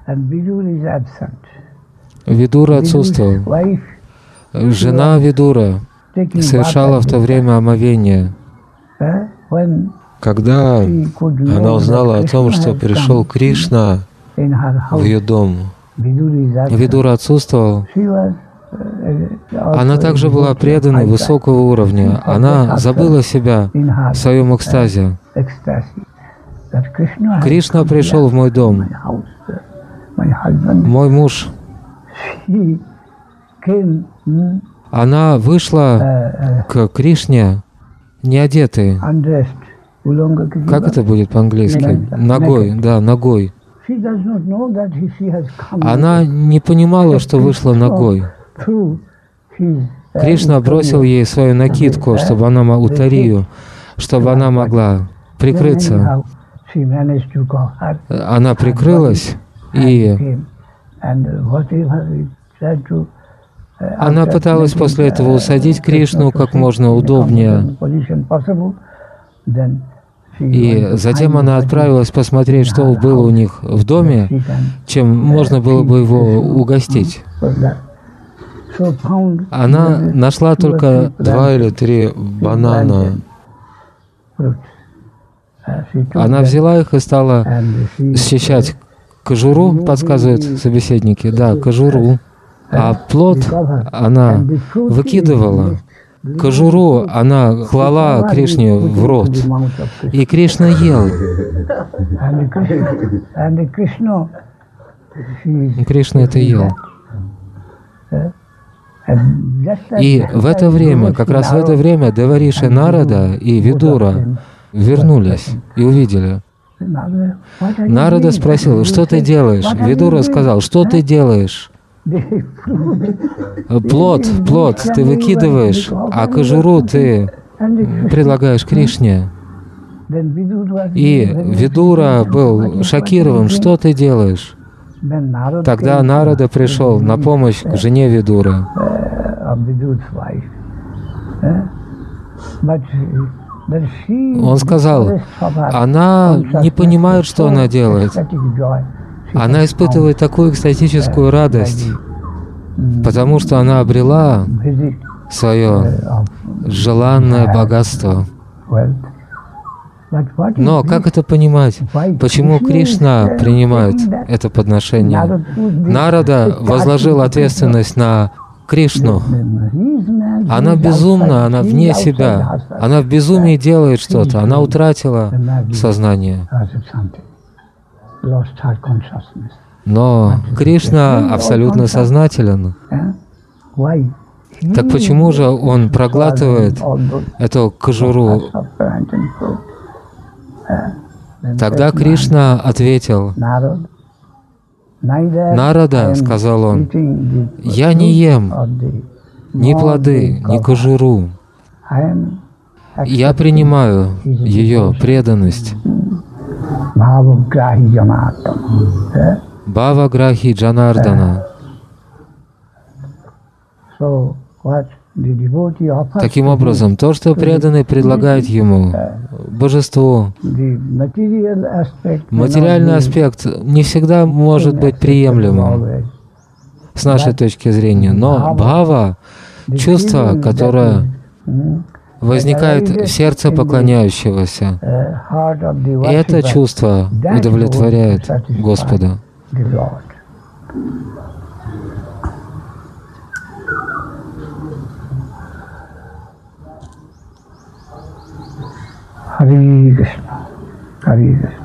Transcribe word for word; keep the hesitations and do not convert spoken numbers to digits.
Видура отсутствовал. Жена Видура совершала в то время омовение. Когда она узнала о том, что пришел Кришна в ее дом, Видура отсутствовал. Она также была преданной высокого уровня. Она забыла себя в своем экстазе. Кришна пришел в мой дом. Мой муж. Она вышла к Кришне не одетой. Как это будет по-английски? Ногой, да, ногой. Она не понимала, что вышла ногой. Кришна бросил ей свою накидку, чтобы она могла, утарию, чтобы она могла прикрыться. Она прикрылась, и она пыталась после этого усадить Кришну как можно удобнее. И затем она отправилась посмотреть, что было у них в доме, чем можно было бы его угостить. Она нашла только два или три банана. Она взяла их и стала счищать кожуру, подсказывают собеседники, да, кожуру. А плод она выкидывала. Кожуру она клала Кришне в рот, и Кришна ел. И Кришна это ел. И в это время, как раз в это время, Девариши Нарада и Видура вернулись и увидели. Нарада спросил: что ты делаешь? Видура сказал: что ты делаешь? Плод, плод ты выкидываешь, а кожуру ты предлагаешь Кришне. И Видура был шокирован: что ты делаешь? Тогда Нарада пришел на помощь к жене Видуры. Он сказал: она не понимает, что она делает. Она испытывает такую экстатическую радость, потому что она обрела свое желанное богатство. Но как это понимать? Почему Кришна принимает это подношение? Нарада возложил ответственность на Кришну. Она безумна, она вне себя. Она в безумии делает что-то. Она утратила сознание. Но Кришна абсолютно сознателен. Так почему же он проглатывает эту кожуру? Тогда Кришна ответил: Нарада, сказал он, я не ем ни плоды, ни кожуру. Я принимаю ее преданность. Бхава Грахи Джанардана. Таким образом, то, что преданный предлагает ему, божеству, материальный аспект не всегда может быть приемлемым с нашей точки зрения, но бхава — чувство, которое возникает в сердце поклоняющегося, и это чувство удовлетворяет Господа. Харе Кришна, Харе Кришна.